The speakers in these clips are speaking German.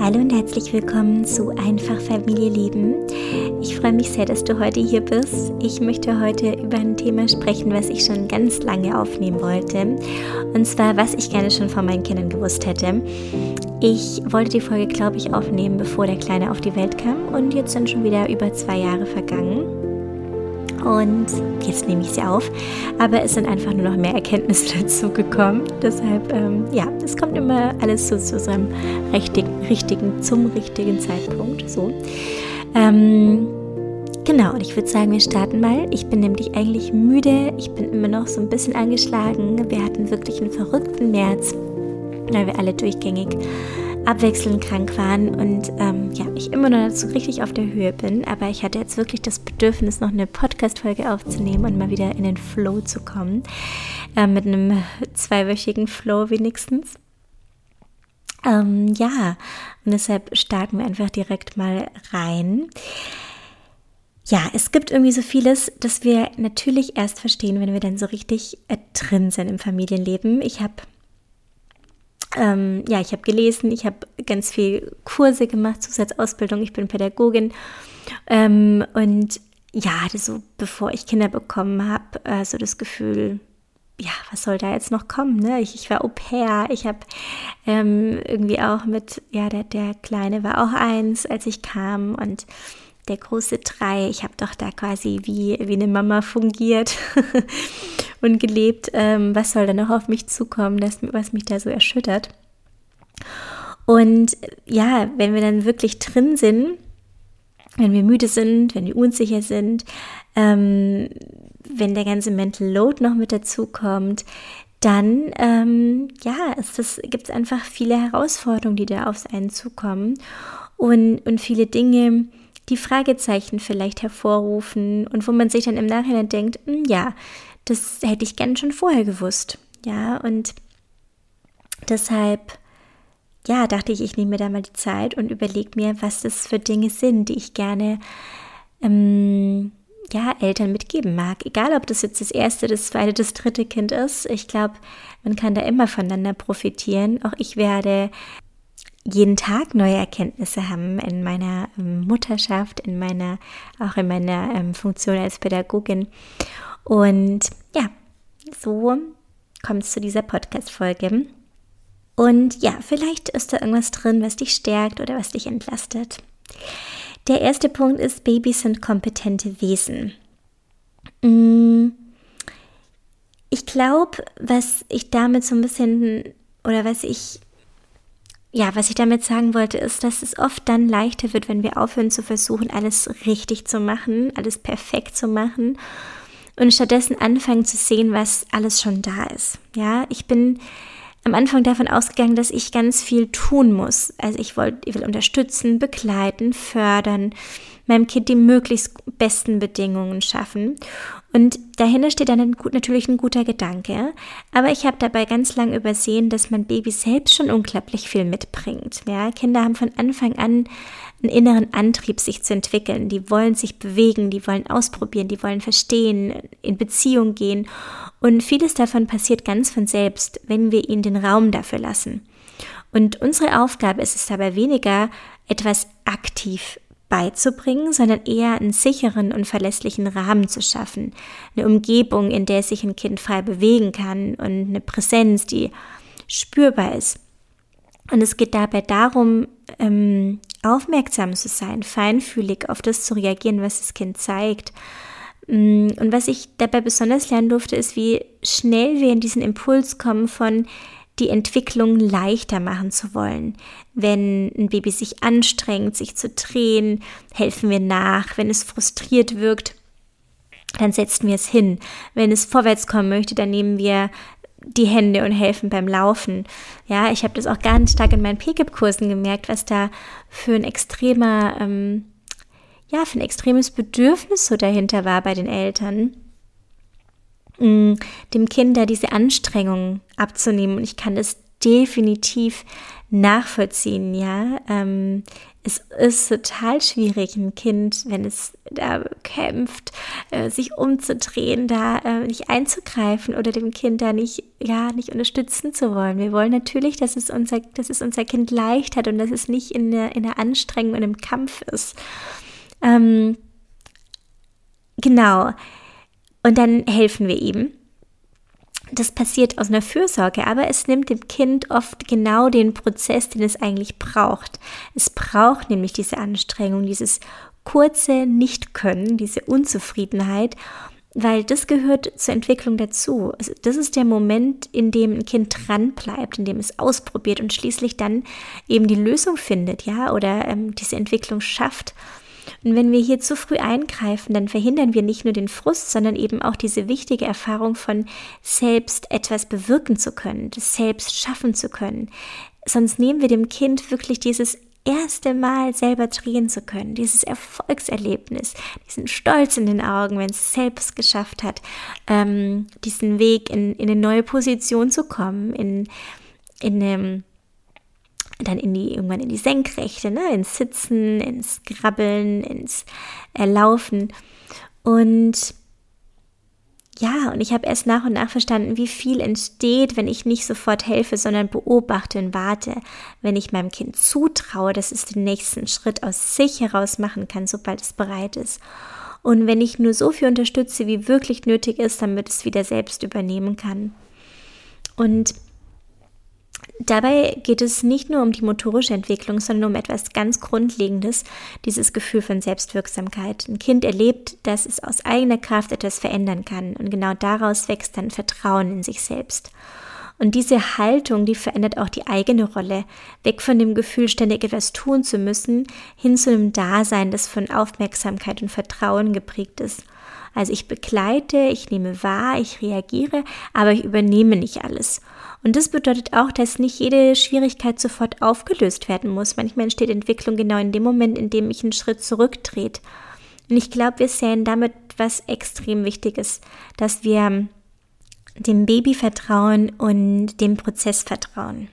Hallo und herzlich willkommen zu Einfach Familie leben. Ich freue mich sehr, dass du heute hier bist. Ich möchte heute über ein Thema sprechen, was ich schon ganz lange aufnehmen wollte. Und zwar, was ich gerne schon von meinen Kindern gewusst hätte. Ich wollte die Folge, glaube ich, aufnehmen, bevor der Kleine auf die Welt kam. Und jetzt sind schon wieder über 2 Jahre vergangen. Und jetzt nehme ich sie auf, aber es sind einfach nur noch mehr Erkenntnisse dazu gekommen. Deshalb, es kommt immer alles zu seinem zum richtigen Zeitpunkt. So. Genau, und ich würde sagen, wir starten mal. Ich bin nämlich eigentlich müde, ich bin immer noch so ein bisschen angeschlagen. Wir hatten wirklich einen verrückten März, weil wir alle durchgängig abwechselnd krank waren und ich immer noch so richtig auf der Höhe bin, aber ich hatte jetzt wirklich das Bedürfnis, noch eine Podcast-Folge aufzunehmen und mal wieder in den Flow zu kommen, mit einem 2-wöchigen Flow wenigstens. Und deshalb starten wir einfach direkt mal rein. Ja, es gibt irgendwie so vieles, das wir natürlich erst verstehen, wenn wir dann so richtig drin sind im Familienleben. Ich habe gelesen, ich habe ganz viel Kurse gemacht, Zusatzausbildung, ich bin Pädagogin bevor ich Kinder bekommen habe, so das Gefühl, ja, was soll da jetzt noch kommen, ne? Ich war Au-pair, ich habe irgendwie auch der Kleine war auch 1, als ich kam und der große 3, ich habe doch da quasi wie eine Mama fungiert und gelebt, was soll da noch auf mich zukommen, was mich da so erschüttert. Und ja, wenn wir dann wirklich drin sind, wenn wir müde sind, wenn wir unsicher sind, wenn der ganze Mental Load noch mit dazu kommt, dann gibt es einfach viele Herausforderungen, die da auf einen zukommen und viele Dinge, die Fragezeichen vielleicht hervorrufen und wo man sich dann im Nachhinein denkt, das hätte ich gern schon vorher gewusst. Ja, und deshalb, dachte ich nehme mir da mal die Zeit und überlege mir, was das für Dinge sind, die ich gerne Eltern mitgeben mag. Egal, ob das jetzt das 1., das 2., das 3. Kind ist. Ich glaube, man kann da immer voneinander profitieren. Auch ich werde jeden Tag neue Erkenntnisse haben in meiner Mutterschaft, in meiner Funktion als Pädagogin. Und ja, so kommt es zu dieser Podcast-Folge. Und ja, vielleicht ist da irgendwas drin, was dich stärkt oder was dich entlastet. Der erste Punkt ist, Babys sind kompetente Wesen. Ich glaube, was ich damit so ein bisschen, oder was ich damit sagen wollte, ist, dass es oft dann leichter wird, wenn wir aufhören zu versuchen, alles richtig zu machen, alles perfekt zu machen und stattdessen anfangen zu sehen, was alles schon da ist. Ja, ich bin am Anfang davon ausgegangen, dass ich ganz viel tun muss. Also ich will unterstützen, begleiten, fördern, meinem Kind die möglichst besten Bedingungen schaffen. Und dahinter steht dann natürlich ein guter Gedanke. Aber ich habe dabei ganz lang übersehen, dass mein Baby selbst schon unglaublich viel mitbringt. Ja, Kinder haben von Anfang an einen inneren Antrieb, sich zu entwickeln. Die wollen sich bewegen, die wollen ausprobieren, die wollen verstehen, in Beziehung gehen. Und vieles davon passiert ganz von selbst, wenn wir ihnen den Raum dafür lassen. Und unsere Aufgabe ist es dabei weniger, etwas aktiv beizubringen, sondern eher einen sicheren und verlässlichen Rahmen zu schaffen. Eine Umgebung, in der sich ein Kind frei bewegen kann und eine Präsenz, die spürbar ist. Und es geht dabei darum, aufmerksam zu sein, feinfühlig auf das zu reagieren, was das Kind zeigt. Und was ich dabei besonders lernen durfte, ist, wie schnell wir in diesen Impuls kommen von die Entwicklung leichter machen zu wollen. Wenn ein Baby sich anstrengt, sich zu drehen, helfen wir nach. Wenn es frustriert wirkt, dann setzen wir es hin. Wenn es vorwärts kommen möchte, dann nehmen wir die Hände und helfen beim Laufen. Ja, ich habe das auch ganz stark in meinen PKIP-Kursen gemerkt, was da für ein extremes Bedürfnis so dahinter war bei den Eltern, dem Kind da diese Anstrengung abzunehmen. Und ich kann das definitiv nachvollziehen, ja. Es ist total schwierig, ein Kind, wenn es da kämpft, sich umzudrehen, da nicht einzugreifen oder dem Kind da nicht unterstützen zu wollen. Wir wollen natürlich, dass es unser Kind leicht hat und dass es nicht in der Anstrengung und im Kampf ist. Genau. Und dann helfen wir ihm. Das passiert aus einer Fürsorge, aber es nimmt dem Kind oft genau den Prozess, den es eigentlich braucht. Es braucht nämlich diese Anstrengung, dieses kurze Nicht-Können, diese Unzufriedenheit, weil das gehört zur Entwicklung dazu. Also das ist der Moment, in dem ein Kind dran bleibt, in dem es ausprobiert und schließlich dann eben die Lösung findet, ja, oder diese Entwicklung schafft. Und wenn wir hier zu früh eingreifen, dann verhindern wir nicht nur den Frust, sondern eben auch diese wichtige Erfahrung von selbst etwas bewirken zu können, das selbst schaffen zu können. Sonst nehmen wir dem Kind wirklich dieses erste Mal selber drehen zu können, dieses Erfolgserlebnis, diesen Stolz in den Augen, wenn es selbst geschafft hat, diesen Weg in eine neue Position zu kommen, irgendwann in die Senkrechte, ne? Ins Sitzen, ins Krabbeln, ins Laufen. Und ja, und ich habe erst nach und nach verstanden, wie viel entsteht, wenn ich nicht sofort helfe, sondern beobachte und warte. Wenn ich meinem Kind zutraue, dass es den nächsten Schritt aus sich heraus machen kann, sobald es bereit ist. Und wenn ich nur so viel unterstütze, wie wirklich nötig ist, damit es wieder selbst übernehmen kann. Und dabei geht es nicht nur um die motorische Entwicklung, sondern um etwas ganz Grundlegendes, dieses Gefühl von Selbstwirksamkeit. Ein Kind erlebt, dass es aus eigener Kraft etwas verändern kann und genau daraus wächst dann Vertrauen in sich selbst. Und diese Haltung, die verändert auch die eigene Rolle, weg von dem Gefühl, ständig etwas tun zu müssen, hin zu einem Dasein, das von Aufmerksamkeit und Vertrauen geprägt ist. Also ich begleite, ich nehme wahr, ich reagiere, aber ich übernehme nicht alles. Und das bedeutet auch, dass nicht jede Schwierigkeit sofort aufgelöst werden muss. Manchmal entsteht Entwicklung genau in dem Moment, in dem ich einen Schritt zurücktrete. Und ich glaube, wir sehen damit was extrem Wichtiges, dass wir dem Baby vertrauen und dem Prozess vertrauen.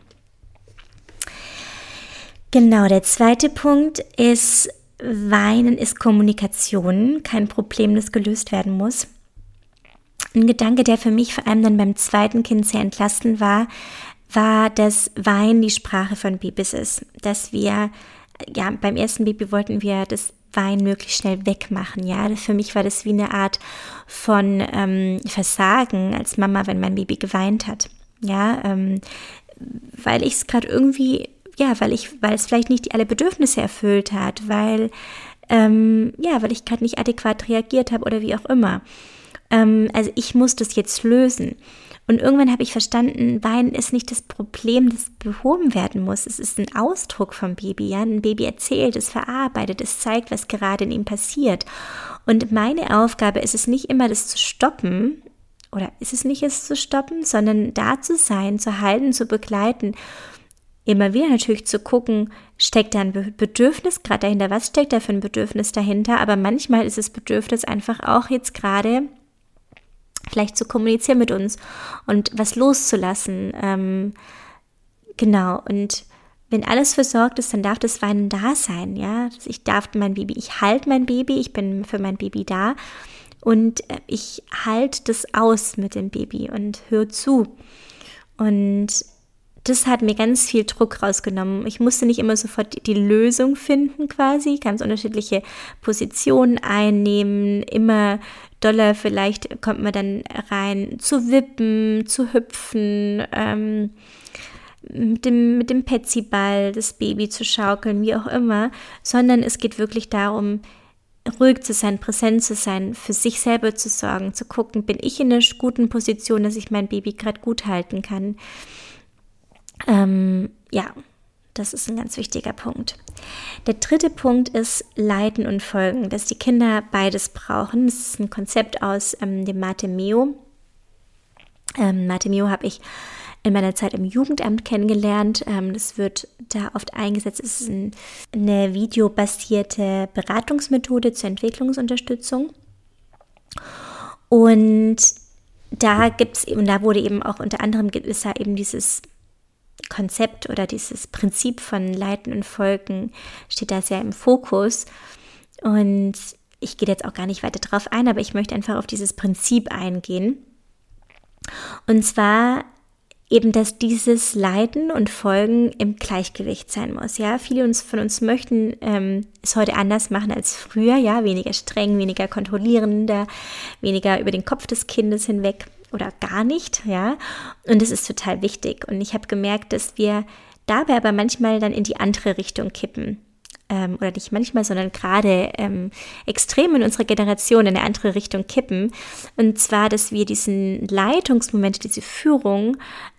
Genau, der zweite Punkt ist, Weinen ist Kommunikation, kein Problem, das gelöst werden muss. Ein Gedanke, der für mich vor allem dann beim zweiten Kind sehr entlastend war, dass Weinen die Sprache von Babys ist. Dass wir, ja, beim ersten Baby wollten wir das Weinen möglichst schnell wegmachen. Ja, für mich war das wie eine Art von Versagen als Mama, wenn mein Baby geweint hat. Ja, weil ich es gerade irgendwie, ja, weil es vielleicht nicht alle Bedürfnisse erfüllt hat, weil ich gerade nicht adäquat reagiert habe oder wie auch immer. Also ich muss das jetzt lösen. Und irgendwann habe ich verstanden, Weinen ist nicht das Problem, das behoben werden muss. Es ist ein Ausdruck vom Baby. Ja? Ein Baby erzählt, es verarbeitet, es zeigt, was gerade in ihm passiert. Und meine Aufgabe ist es nicht immer, das zu stoppen, oder ist es nicht, es zu stoppen, sondern da zu sein, zu halten, zu begleiten. Immer wieder natürlich zu gucken, steckt da ein Bedürfnis gerade dahinter? Was steckt da für ein Bedürfnis dahinter? Aber manchmal ist das Bedürfnis einfach auch jetzt gerade vielleicht zu kommunizieren mit uns und was loszulassen. Genau, und wenn alles versorgt ist, dann darf das Weinen da sein, ja. Ich halte mein Baby, ich bin für mein Baby da und ich halte das aus mit dem Baby und höre zu. Und das hat mir ganz viel Druck rausgenommen. Ich musste nicht immer sofort die Lösung finden quasi, ganz unterschiedliche Positionen einnehmen, immer doller vielleicht kommt man dann rein zu wippen, zu hüpfen, mit dem Petsyball das Baby zu schaukeln, wie auch immer, sondern es geht wirklich darum, ruhig zu sein, präsent zu sein, für sich selber zu sorgen, zu gucken, bin ich in einer guten Position, dass ich mein Baby gerade gut halten kann. Das ist ein ganz wichtiger Punkt. Der dritte Punkt ist Leiten und Folgen, dass die Kinder beides brauchen. Das ist ein Konzept aus dem Mate Meo. Mate Meo habe ich in meiner Zeit im Jugendamt kennengelernt. Das wird da oft eingesetzt. Es ist eine videobasierte Beratungsmethode zur Entwicklungsunterstützung. Und da wurde eben auch unter anderem, ist da eben dieses Konzept oder dieses Prinzip von Leiten und Folgen steht da sehr im Fokus. Und ich gehe jetzt auch gar nicht weiter drauf ein, aber ich möchte einfach auf dieses Prinzip eingehen. Und zwar eben, dass dieses Leiten und Folgen im Gleichgewicht sein muss. Ja, viele von uns möchten es heute anders machen als früher. Ja, weniger streng, weniger kontrollierender, weniger über den Kopf des Kindes hinweg oder gar nicht. Ja, und das ist total wichtig. Und ich habe gemerkt, dass wir dabei aber manchmal dann in die andere Richtung kippen. Oder nicht manchmal, sondern gerade extrem in unserer Generation in eine andere Richtung kippen. Und zwar, dass wir diesen Leitungsmoment, diese Führung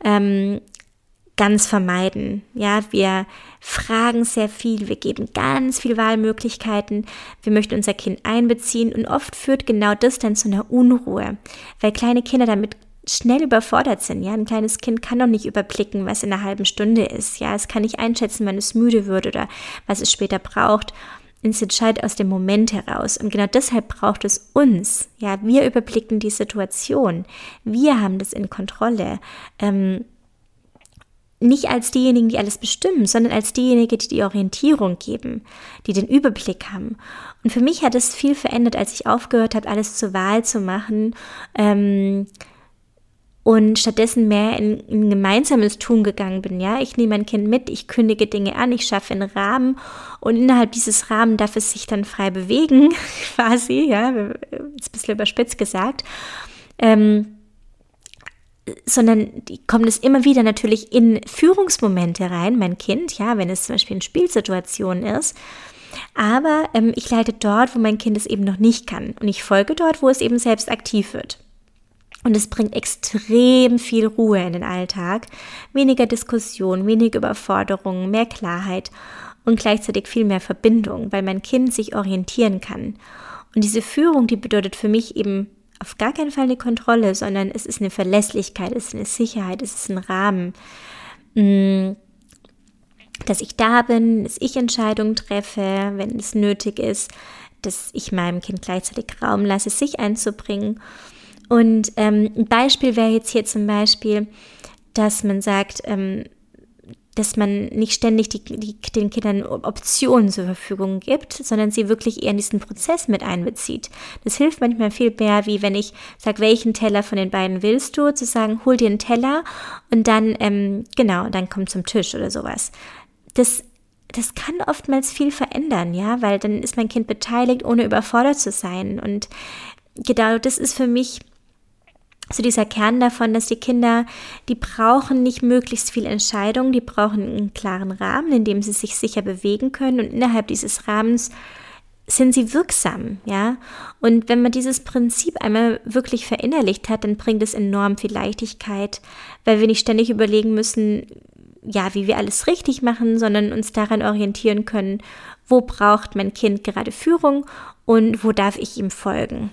ganz vermeiden. Ja, wir fragen sehr viel, wir geben ganz viele Wahlmöglichkeiten, wir möchten unser Kind einbeziehen und oft führt genau das dann zu einer Unruhe, weil kleine Kinder damit schnell überfordert sind. Ja, ein kleines Kind kann doch nicht überblicken, was in einer halben Stunde ist. Ja, es kann nicht einschätzen, wann es müde wird oder was es später braucht. Es entscheidet aus dem Moment heraus. Und genau deshalb braucht es uns. Ja, wir überblicken die Situation. Wir haben das in Kontrolle. Nicht als diejenigen, die alles bestimmen, sondern als diejenigen, die die Orientierung geben, die den Überblick haben. Und für mich hat es viel verändert, als ich aufgehört habe, alles zur Wahl zu machen, und stattdessen mehr in gemeinsames Tun gegangen bin. Ja, ich nehme mein Kind mit, ich kündige Dinge an, ich schaffe einen Rahmen und innerhalb dieses Rahmens darf es sich dann frei bewegen, quasi, ja, ist ein bisschen überspitzt gesagt, sondern kommt es immer wieder natürlich in Führungsmomente rein, mein Kind, ja, wenn es zum Beispiel in Spielsituationen ist, aber ich leite dort, wo mein Kind es eben noch nicht kann und ich folge dort, wo es eben selbst aktiv wird. Und es bringt extrem viel Ruhe in den Alltag, weniger Diskussion, weniger Überforderung, mehr Klarheit und gleichzeitig viel mehr Verbindung, weil mein Kind sich orientieren kann. Und diese Führung, die bedeutet für mich eben auf gar keinen Fall eine Kontrolle, sondern es ist eine Verlässlichkeit, es ist eine Sicherheit, es ist ein Rahmen, dass ich da bin, dass ich Entscheidungen treffe, wenn es nötig ist, dass ich meinem Kind gleichzeitig Raum lasse, sich einzubringen. Und ein Beispiel wäre jetzt hier zum Beispiel, dass man sagt, dass man nicht ständig den Kindern Optionen zur Verfügung gibt, sondern sie wirklich eher in diesen Prozess mit einbezieht. Das hilft manchmal viel mehr, wie wenn ich sage, welchen Teller von den beiden willst du, zu sagen, hol dir einen Teller und dann, dann komm zum Tisch oder sowas. Das kann oftmals viel verändern, ja, weil dann ist mein Kind beteiligt, ohne überfordert zu sein. Und genau das ist für mich so dieser Kern davon, dass die Kinder, die brauchen nicht möglichst viel Entscheidung, die brauchen einen klaren Rahmen, in dem sie sich sicher bewegen können und innerhalb dieses Rahmens sind sie wirksam, ja. Und wenn man dieses Prinzip einmal wirklich verinnerlicht hat, dann bringt es enorm viel Leichtigkeit, weil wir nicht ständig überlegen müssen, ja, wie wir alles richtig machen, sondern uns daran orientieren können, wo braucht mein Kind gerade Führung und wo darf ich ihm folgen.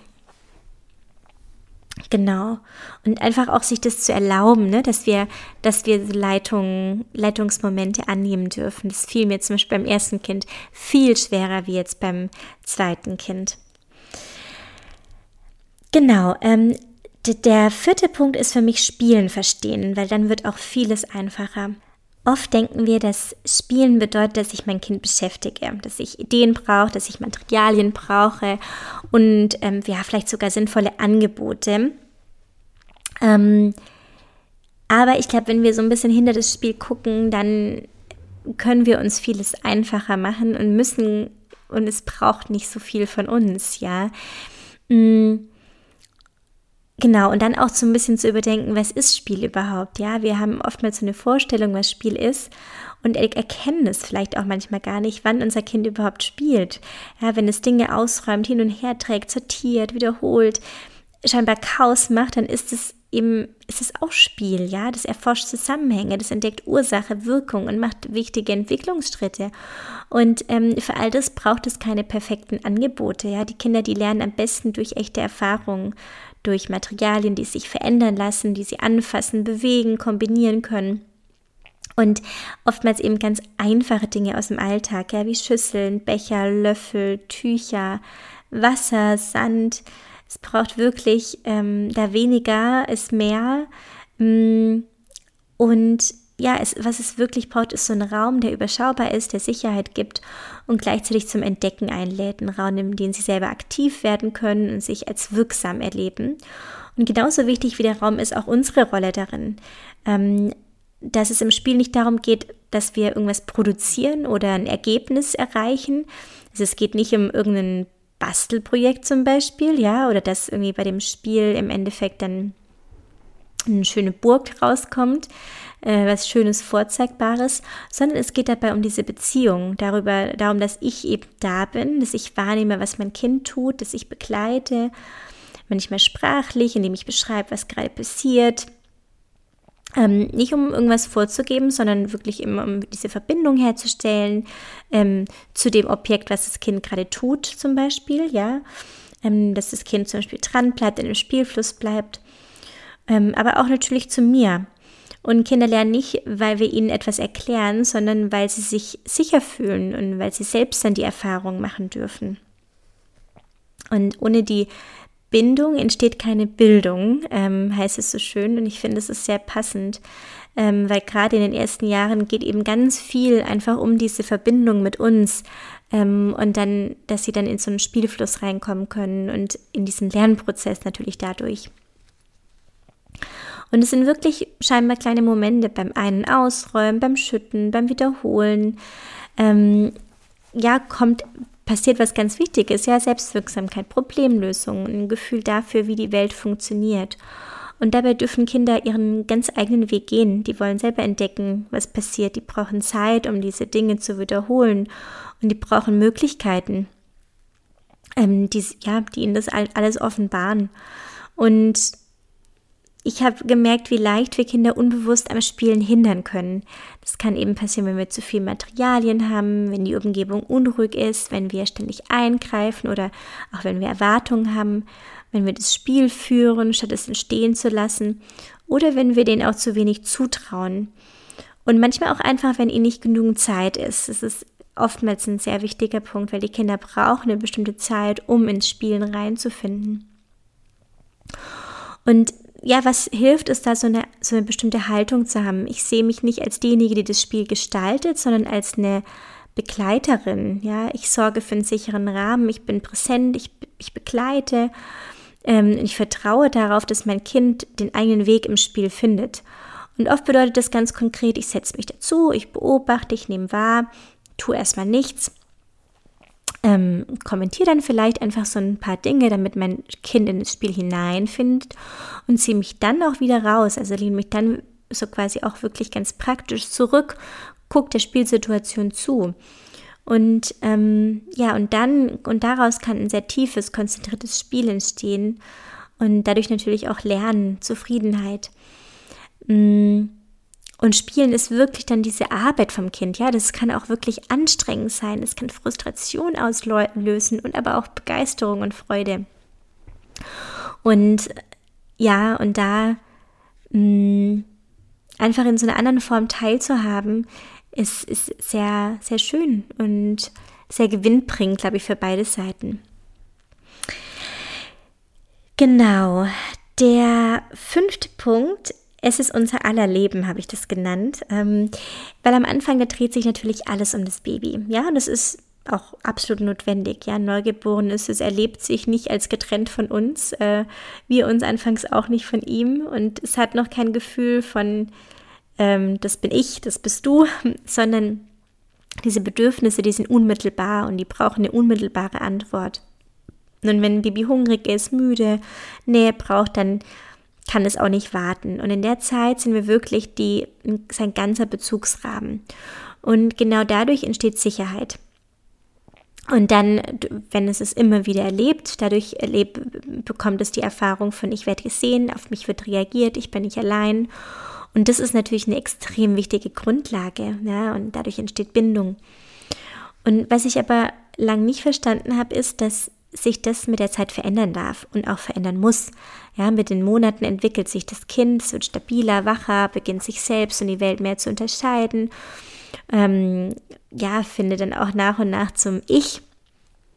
Genau. Und einfach auch sich das zu erlauben, ne, dass wir Leitungsmomente annehmen dürfen. Das fiel mir zum Beispiel beim ersten Kind viel schwerer wie jetzt beim zweiten Kind. Genau. Der vierte Punkt ist für mich Spielen verstehen, weil dann wird auch vieles einfacher. Oft denken wir, dass Spielen bedeutet, dass ich mein Kind beschäftige, dass ich Ideen brauche, dass ich Materialien brauche und vielleicht sogar sinnvolle Angebote. Aber ich glaube, wenn wir so ein bisschen hinter das Spiel gucken, dann können wir uns vieles einfacher machen und es braucht nicht so viel von uns, ja. Genau, und dann auch so ein bisschen zu überdenken, was ist Spiel überhaupt, ja, wir haben oftmals so eine Vorstellung, was Spiel ist und erkennen es vielleicht auch manchmal gar nicht, wann unser Kind überhaupt spielt, ja, wenn es Dinge ausräumt, hin und her trägt, sortiert, wiederholt, scheinbar Chaos macht, dann ist es auch Spiel, ja, das erforscht Zusammenhänge, das entdeckt Ursache, Wirkung und macht wichtige Entwicklungsschritte und für all das braucht es keine perfekten Angebote, ja, die Kinder, die lernen am besten durch echte Erfahrungen, durch Materialien, die sich verändern lassen, die sie anfassen, bewegen, kombinieren können. Und oftmals eben ganz einfache Dinge aus dem Alltag, ja, wie Schüsseln, Becher, Löffel, Tücher, Wasser, Sand. Es braucht wirklich da weniger ist mehr. Und was es wirklich braucht, ist so ein Raum, der überschaubar ist, der Sicherheit gibt und gleichzeitig zum Entdecken einlädt. Ein Raum, in dem sie selber aktiv werden können und sich als wirksam erleben. Und genauso wichtig wie der Raum ist auch unsere Rolle darin, dass es im Spiel nicht darum geht, dass wir irgendwas produzieren oder ein Ergebnis erreichen. Also es geht nicht um irgendein Bastelprojekt zum Beispiel, oder dass irgendwie bei dem Spiel im Endeffekt dann eine schöne Burg rauskommt, was Schönes, Vorzeigbares, sondern es geht dabei um diese Beziehung, darum, dass ich eben da bin, dass ich wahrnehme, was mein Kind tut, dass ich begleite, manchmal sprachlich, indem ich beschreibe, was gerade passiert. Nicht um irgendwas vorzugeben, sondern wirklich immer um diese Verbindung herzustellen zu dem Objekt, was das Kind gerade tut zum Beispiel, dass das Kind zum Beispiel dran bleibt, in dem Spielfluss bleibt, aber auch natürlich zu mir. Und Kinder lernen nicht, weil wir ihnen etwas erklären, sondern weil sie sich sicher fühlen und weil sie selbst dann die Erfahrung machen dürfen. Und ohne die Bindung entsteht keine Bildung, heißt es so schön, und ich finde, es ist sehr passend, weil gerade in den ersten Jahren geht eben ganz viel einfach um diese Verbindung mit uns und dann, dass sie dann in so einen Spielfluss reinkommen können und in diesen Lernprozess natürlich dadurch. Und es sind wirklich scheinbar kleine Momente beim einen Ausräumen, beim Schütten, beim Wiederholen, passiert was ganz Wichtiges, Selbstwirksamkeit, Problemlösung, ein Gefühl dafür, wie die Welt funktioniert. Und dabei dürfen Kinder ihren ganz eigenen Weg gehen. Die wollen selber entdecken, was passiert. Die brauchen Zeit, um diese Dinge zu wiederholen. Und die brauchen Möglichkeiten, die ihnen das alles offenbaren. Und ich habe gemerkt, wie leicht wir Kinder unbewusst am Spielen hindern können. Das kann eben passieren, wenn wir zu viel Materialien haben, wenn die Umgebung unruhig ist, wenn wir ständig eingreifen oder auch wenn wir Erwartungen haben, wenn wir das Spiel führen, statt es entstehen zu lassen oder wenn wir denen auch zu wenig zutrauen. Und manchmal auch einfach, wenn ihnen nicht genügend Zeit ist. Das ist oftmals ein sehr wichtiger Punkt, weil die Kinder brauchen eine bestimmte Zeit, um ins Spielen reinzufinden. Und was hilft, ist da so eine bestimmte Haltung zu haben. Ich sehe mich nicht als diejenige, die das Spiel gestaltet, sondern als eine Begleiterin. Ich sorge für einen sicheren Rahmen, ich bin präsent, ich begleite. Ich vertraue darauf, dass mein Kind den eigenen Weg im Spiel findet. Und oft bedeutet das ganz konkret, ich setze mich dazu, ich beobachte, ich nehme wahr, tue erstmal nichts. Kommentiere dann vielleicht einfach so ein paar Dinge, damit mein Kind in das Spiel hineinfindet und ziehe mich dann auch wieder raus, also lehne mich dann so quasi auch wirklich ganz praktisch zurück, gucke der Spielsituation zu und und daraus kann ein sehr tiefes, konzentriertes Spiel entstehen und dadurch natürlich auch Lernen, Zufriedenheit. Und Spielen ist wirklich dann diese Arbeit vom Kind, das kann auch wirklich anstrengend sein, es kann Frustration auslösen und aber auch Begeisterung und Freude. Und und da einfach in so einer anderen Form teilzuhaben, ist sehr, sehr schön und sehr gewinnbringend, glaube ich, für beide Seiten. Genau, der 5. Punkt, es ist unser aller Leben, habe ich das genannt, weil am Anfang, da dreht sich natürlich alles um das Baby, und das ist auch absolut notwendig, Neugeborenes, es erlebt sich nicht als getrennt von uns, wir uns anfangs auch nicht von ihm und es hat noch kein Gefühl von, das bin ich, das bist du, sondern diese Bedürfnisse, die sind unmittelbar und die brauchen eine unmittelbare Antwort. Und wenn ein Baby hungrig ist, müde, Nähe braucht, dann kann es auch nicht warten. Und in der Zeit sind wir wirklich sein ganzer Bezugsrahmen. Und genau dadurch entsteht Sicherheit. Und dann, wenn es immer wieder erlebt, bekommt es die Erfahrung von, ich werde gesehen, auf mich wird reagiert, ich bin nicht allein. Und das ist natürlich eine extrem wichtige Grundlage, und dadurch entsteht Bindung. Und was ich aber lang nicht verstanden habe, ist, dass sich das mit der Zeit verändern darf und auch verändern muss. Mit den Monaten entwickelt sich das Kind, es wird stabiler, wacher, beginnt sich selbst und die Welt mehr zu unterscheiden. Findet dann auch nach und nach zum Ich.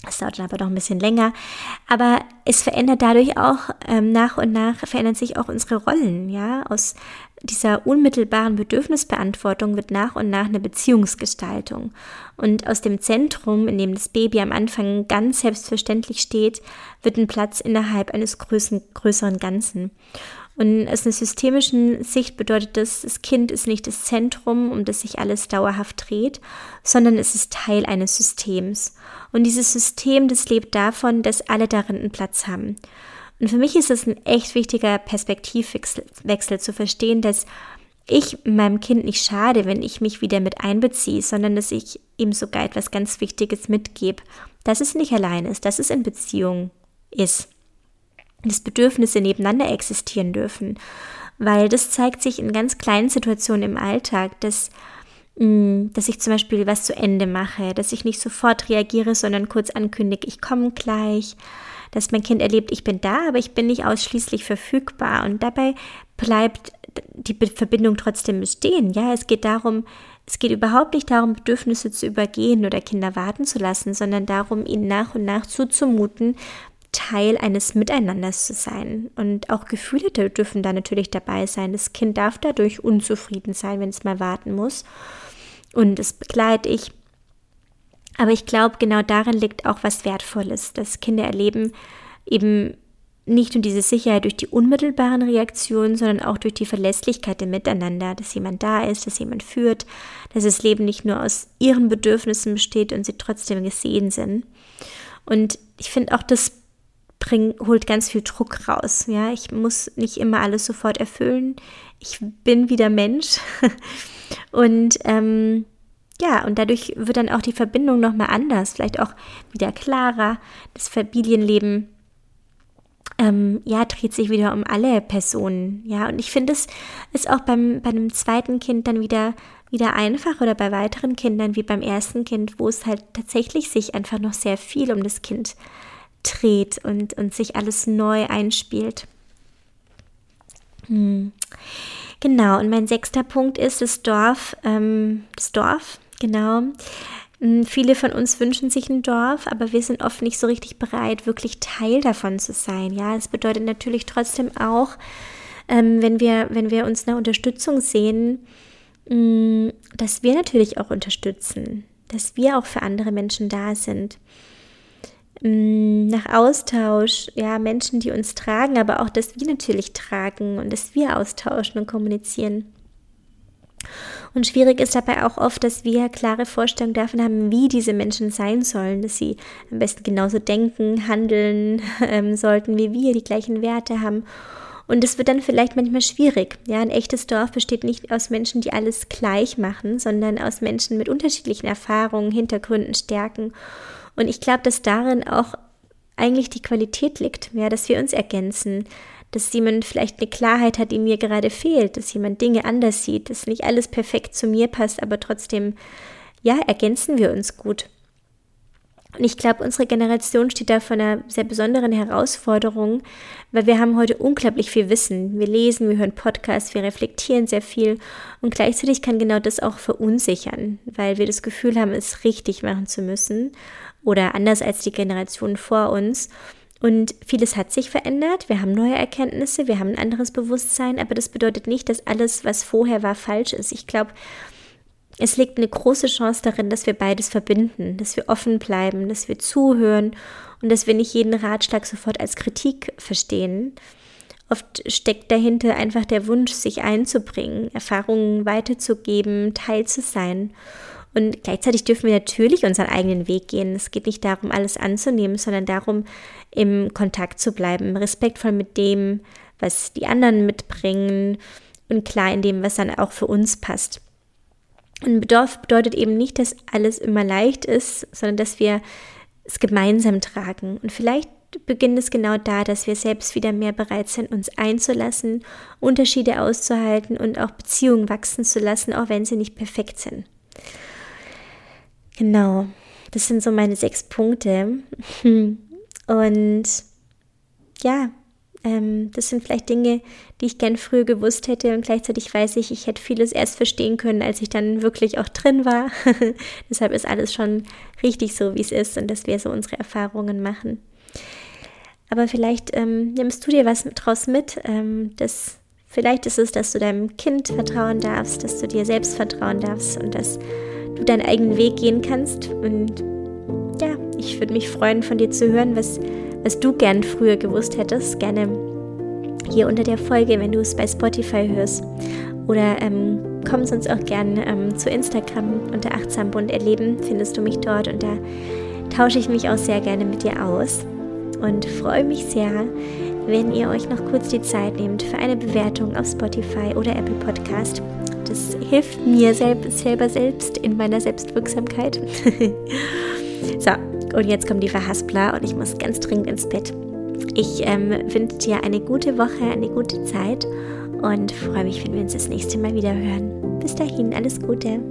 Es dauert dann aber noch ein bisschen länger. Aber es verändert dadurch auch, nach und nach verändern sich auch unsere Rollen, ja. Aus dieser unmittelbaren Bedürfnisbeantwortung wird nach und nach eine Beziehungsgestaltung. Und aus dem Zentrum, in dem das Baby am Anfang ganz selbstverständlich steht, wird ein Platz innerhalb eines größeren Ganzen. Und aus einer systemischen Sicht bedeutet das Kind ist nicht das Zentrum, um das sich alles dauerhaft dreht, sondern es ist Teil eines Systems. Und dieses System, das lebt davon, dass alle darin einen Platz haben. Und für mich ist es ein echt wichtiger Perspektivwechsel zu verstehen, dass ich meinem Kind nicht schade, wenn ich mich wieder mit einbeziehe, sondern dass ich ihm sogar etwas ganz Wichtiges mitgebe, dass es nicht allein ist, dass es in Beziehung ist. Dass Bedürfnisse nebeneinander existieren dürfen, weil das zeigt sich in ganz kleinen Situationen im Alltag, dass ich zum Beispiel was zu Ende mache, dass ich nicht sofort reagiere, sondern kurz ankündige, ich komme gleich, dass mein Kind erlebt, ich bin da, aber ich bin nicht ausschließlich verfügbar und dabei bleibt die Verbindung trotzdem bestehen. Ja, es geht überhaupt nicht darum, Bedürfnisse zu übergehen oder Kinder warten zu lassen, sondern darum, ihnen nach und nach zuzumuten, Teil eines Miteinanders zu sein. Und auch Gefühle dürfen da natürlich dabei sein. Das Kind darf dadurch unzufrieden sein, wenn es mal warten muss. Und das begleite ich. Aber ich glaube, genau darin liegt auch was Wertvolles, dass Kinder erleben eben nicht nur diese Sicherheit durch die unmittelbaren Reaktionen, sondern auch durch die Verlässlichkeit im Miteinander, dass jemand da ist, dass jemand führt, dass das Leben nicht nur aus ihren Bedürfnissen besteht und sie trotzdem gesehen sind. Und ich finde auch, das holt ganz viel Druck raus. Ja, ich muss nicht immer alles sofort erfüllen. Ich bin wieder Mensch. Und und dadurch wird dann auch die Verbindung nochmal anders, vielleicht auch wieder klarer. Das Familienleben dreht sich wieder um alle Personen. Ja, und ich finde, es ist auch bei einem zweiten Kind dann wieder einfach oder bei weiteren Kindern wie beim ersten Kind, wo es halt tatsächlich sich einfach noch sehr viel um das Kind dreht und sich alles neu einspielt. Genau, und mein 6. Punkt ist das Dorf. Genau. Viele von uns wünschen sich ein Dorf, aber wir sind oft nicht so richtig bereit, wirklich Teil davon zu sein. Ja, es bedeutet natürlich trotzdem auch, wenn wir uns nach Unterstützung sehen, dass wir natürlich auch unterstützen, dass wir auch für andere Menschen da sind. Nach Austausch, ja, Menschen, die uns tragen, aber auch, dass wir natürlich tragen und dass wir austauschen und kommunizieren. Und schwierig ist dabei auch oft, dass wir klare Vorstellungen davon haben, wie diese Menschen sein sollen, dass sie am besten genauso denken, handeln sollten wie wir, die gleichen Werte haben. Und es wird dann vielleicht manchmal schwierig. Ja, ein echtes Dorf besteht nicht aus Menschen, die alles gleich machen, sondern aus Menschen mit unterschiedlichen Erfahrungen, Hintergründen, Stärken. Und ich glaube, dass darin auch eigentlich die Qualität liegt, ja, dass wir uns ergänzen, dass jemand vielleicht eine Klarheit hat, die mir gerade fehlt, dass jemand Dinge anders sieht, dass nicht alles perfekt zu mir passt, aber trotzdem, ja, ergänzen wir uns gut. Und ich glaube, unsere Generation steht da vor einer sehr besonderen Herausforderung, weil wir haben heute unglaublich viel Wissen. Wir lesen, wir hören Podcasts, wir reflektieren sehr viel und gleichzeitig kann genau das auch verunsichern, weil wir das Gefühl haben, es richtig machen zu müssen oder anders als die Generationen vor uns. Und vieles hat sich verändert, wir haben neue Erkenntnisse, wir haben ein anderes Bewusstsein, aber das bedeutet nicht, dass alles, was vorher war, falsch ist. Ich glaube, es liegt eine große Chance darin, dass wir beides verbinden, dass wir offen bleiben, dass wir zuhören und dass wir nicht jeden Ratschlag sofort als Kritik verstehen. Oft steckt dahinter einfach der Wunsch, sich einzubringen, Erfahrungen weiterzugeben, Teil zu sein. Und gleichzeitig dürfen wir natürlich unseren eigenen Weg gehen. Es geht nicht darum, alles anzunehmen, sondern darum, im Kontakt zu bleiben, respektvoll mit dem, was die anderen mitbringen und klar in dem, was dann auch für uns passt. Und Dorf bedeutet eben nicht, dass alles immer leicht ist, sondern dass wir es gemeinsam tragen. Und vielleicht beginnt es genau da, dass wir selbst wieder mehr bereit sind, uns einzulassen, Unterschiede auszuhalten und auch Beziehungen wachsen zu lassen, auch wenn sie nicht perfekt sind. Genau, das sind so meine 6 Punkte. Und ja, Das sind vielleicht Dinge, die ich gern früher gewusst hätte und gleichzeitig weiß ich, ich hätte vieles erst verstehen können, als ich dann wirklich auch drin war. Deshalb ist alles schon richtig so, wie es ist und dass wir so unsere Erfahrungen machen. Aber vielleicht nimmst du dir was draus mit. Vielleicht ist es, dass du deinem Kind vertrauen darfst, dass du dir selbst vertrauen darfst und dass du deinen eigenen Weg gehen kannst. Und ja, ich würde mich freuen, von dir zu hören, was du gern früher gewusst hättest. Gerne hier unter der Folge, wenn du es bei Spotify hörst. Oder komm sonst auch gern zu Instagram unter Achtsam-Bunt erleben, findest du mich dort. Und da tausche ich mich auch sehr gerne mit dir aus. Und freue mich sehr, wenn ihr euch noch kurz die Zeit nehmt für eine Bewertung auf Spotify oder Apple Podcast. Das hilft mir selber selbst in meiner Selbstwirksamkeit. So, und jetzt kommen die Verhaspler und ich muss ganz dringend ins Bett. Ich wünsche dir eine gute Woche, eine gute Zeit und freue mich, wenn wir uns das nächste Mal wieder hören. Bis dahin, alles Gute.